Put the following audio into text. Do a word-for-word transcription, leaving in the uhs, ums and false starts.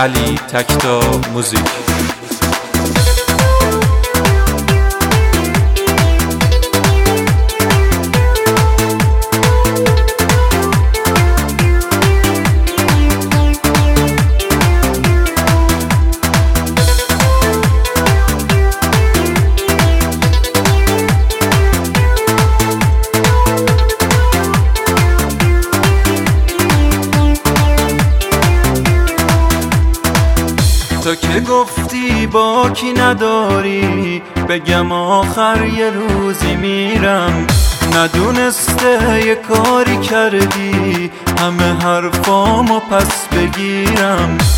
علی تکتا موزیک. تو که گفتی با کی نداری، بگم آخر یه روزی میرم. ندونسته یه کاری کردی همه حرفامو پس بگیرم.